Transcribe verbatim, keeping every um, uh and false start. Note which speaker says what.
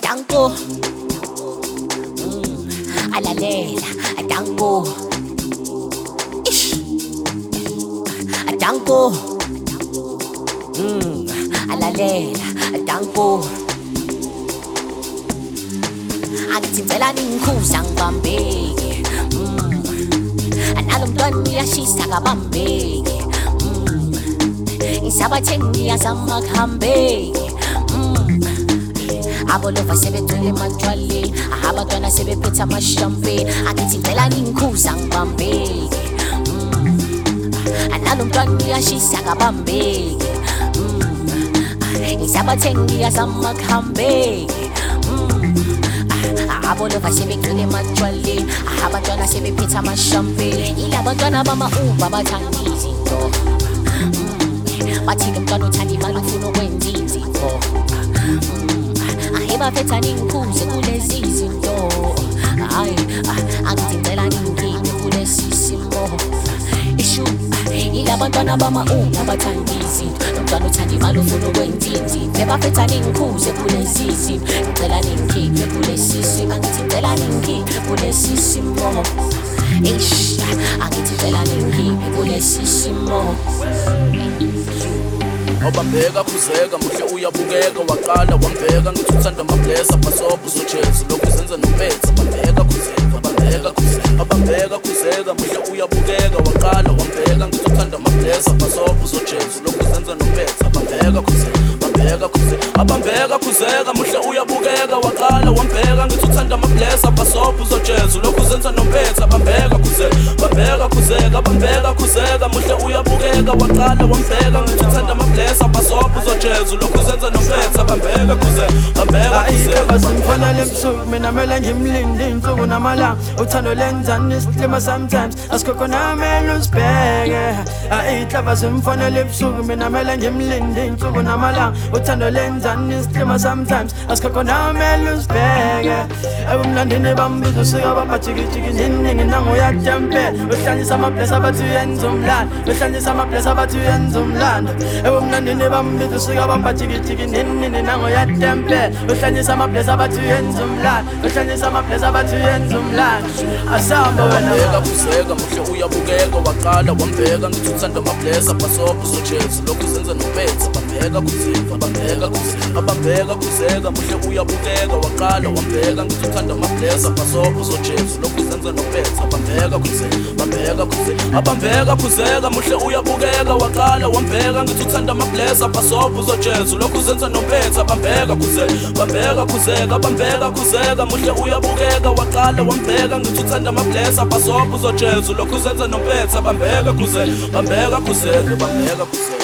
Speaker 1: Adanko, mm, alalela, adanko, ish, adanko, mm, alalela, adanko. Angithi ngicela ningikhuza ngibambeke, mm, analo mntwana uyashisa kabambeke, mm, isabathengi ngiyazama kuhambeke, mm. Abolova sebegcwele ematshwaleni, abantwana sebephethe amashampeni. Angithi ngicela ningikhuza ngibambeke, mm, analo mntwana uyashisa kabambeke, mm, isabathengi ngiyazama kuhambeke, mm. Abolova sebegcwele ematshwaleni, abantwana sebephethe amashampeni. Ilabantwana bama-Uber bathanda izinto, mm, bathi lo mntwana uthanda imali ufuna ukwenza izinto, mm, ahe baphetha ningikhuze kulezi zinto. Hayi, angithi ngicela ningikhiphe kulesi simo. Ishu, ilabantwana bama-Uber bathanda izinto, lo mntwana uthanda imali ufuna ukwenza izinto. Bebaphetha ningikhuze kulezi zinto, ngicela ningikhiphe kulesi simo. Angithi ngicela ningikhiphe kulesi simo. Eish, angithi ngicela ningikhiphe kulesi simo.
Speaker 2: Awubambeka khuzeka muhle uyabukeka waqala wambeka ngithi uthanda amablesa bhasobho uzojezu lokhu zenza nompetha. Bambeka khuzeka bambeka khuzeka abambeka khuzeka muhle uyabukeka waqala wambeka ngithi uthanda amablesa bhasobho uzojezu lokhu zenza nompetha. Bambeka khuzeka bambeka khuzeka abambeka khuzeka muhle uyabukeka waqala wambeka ngithi uthanda amablesa bhasobho uzojezu lokhu zenza nompetha. Bambeka khuzeka bambeka khuzeka bambeka khuzeka muhle uyabukeka waqala wambeka ngithi uthanda amablesa bhasobho uzojezu lokhu zenza nompetha. Bambeka khuzeka bambeka khuzeka
Speaker 3: Simfanele ebusuku mina mele ngimlinde insuku namalanga. Uthando lenzani isihlema sometimes asikhokho namele usibheke. Ayihlava simfanele ebusuku mina mele ngimlinde insuku namalanga. Uthando lenzani isihlema sometimes asikhokho namele usibheke. Ebumlandini bambiza usika babajikijiki ndiningi nangoyatempela. Uhlanyisa amablesa bathi uyenza umlando, uhlanyisa amablesa bathi uyenza umlando. Ebumlandini bambiza usika babajikijiki ndiningi nangoyatempela. Uhlanyisa amablesa bathi uyenza umlando, uhlanyisa amablesa bathi uyenza umlando. Asamba wena
Speaker 2: bambeka khuzeka muhle uyabukeka waqala wambeka ngithi uthanda amablesa bhasobho uzojezu lokhu zenza nompetha. Bambeka khuzeka bambeka khuzeka abambeka khuzeka muhle uyabukeka waqala wambeka ngithi uthanda amablesa bhasobho uzojezu lokhu zenza nompetha. Bambeka khuzeka bambeka khuzeka abambeka khuzeka muhle uyabukeka waqala wambeka ngithi uthanda amablesa bhasobho uzojezu lokhu zenza nompetha. Bambeka khuzeka bambeka khuzeka bambeka khuzeka muhle uyabukeka waqala wambeka ngithi uthanda amablesa bhasobho uzojezu lokhu zenza nompetha. Bambeka khuzeka bambeka khuzeka bambeka khuzeka